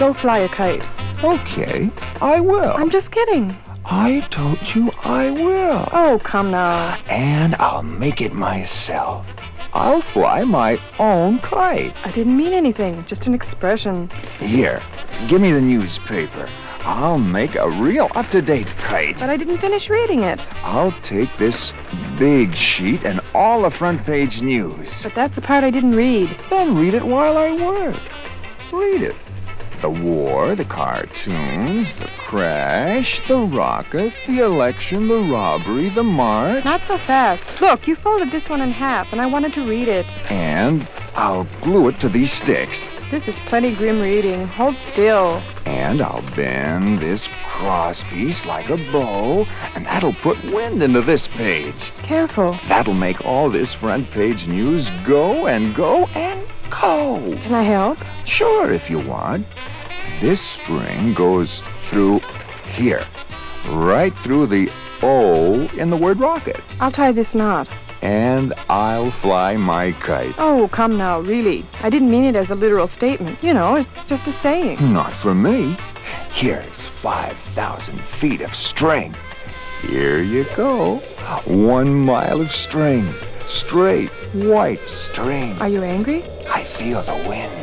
Go fly a kite. Okay, I will. I'm just kidding. I told you I will. Oh, come now. And I'll make it myself. I'll fly my own kite. I didn't mean anything, just an expression. Here, give me the newspaper. I'll make a real up-to-date kite. But I didn't finish reading it. I'll take this big sheet and all the front page news. But that's the part I didn't read. Then read it while I work. Read it. The war, the cartoons, the crash, the rocket, the election, the robbery, the march. Not so fast. Look, you folded this one in half, and I wanted to read it. And I'll glue it to these sticks. This is plenty grim reading. Hold still. And I'll bend this cross piece like a bow, and that'll put wind into this page. Careful. That'll make all this front page news go and go and go. Can I help? Sure, if you want. This string goes through here, right through the O in the word rocket. I'll tie this knot. And I'll fly my kite. Oh, come now, really. I didn't mean it as a literal statement. You know, it's just a saying. Not for me. Here's 5,000 feet of string. Here you go. 1 mile of string. Straight, white string. Are you angry? I feel the wind.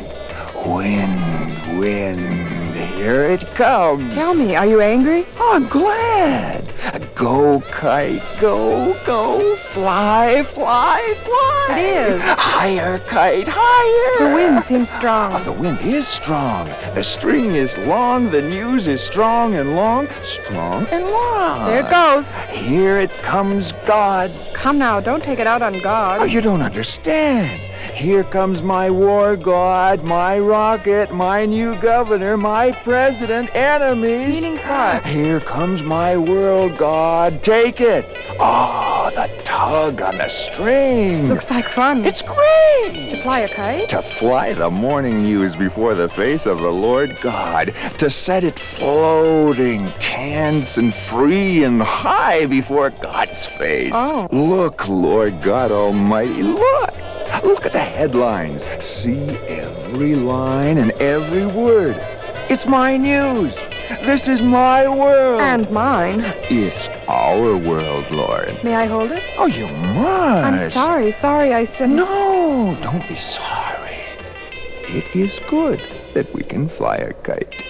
Wind, wind. Here it comes. Tell me, are you angry? I'm glad. Go, kite, go, go. Fly, fly, fly. It is. Higher, kite, higher. The wind seems strong. Oh, the wind is strong. The string is long. The news is strong and long. Strong and long. There it goes. Here it comes, God. Come now, don't take it out on God. Oh, you don't understand. Here comes my war god, my rocket, my new governor, my president, enemies. Meaning what? Here comes my world god. Take it. Oh, the tug on the string. Looks like fun. It's great. To fly a kite? To fly the morning news before the face of the Lord God. To set it floating, tense and free and high before God's face. Oh. Look, Lord God Almighty, look. Look at the headlines. See every line and every word. It's my news. This is my world. And mine. It's our world, Lord. May I hold it? Oh, you must. I'm sorry, I said... No, don't be sorry. It is good that we can fly a kite.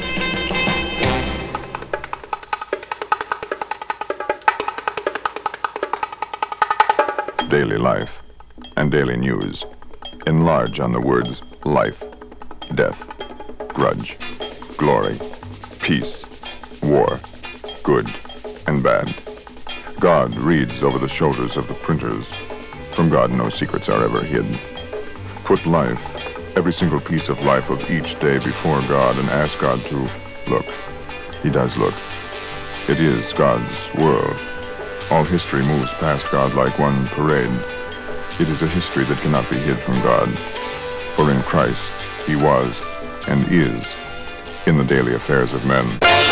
Daily life and daily news. Enlarge on the words life, death, grudge, glory, peace, war, good and bad. God reads over the shoulders of the printers. From God no secrets are ever hid. Put life, every single piece of life of each day before God and ask God to look. He does look. It is God's world. All history moves past God like one parade. It is a history that cannot be hid from God. For in Christ he was and is in the daily affairs of men.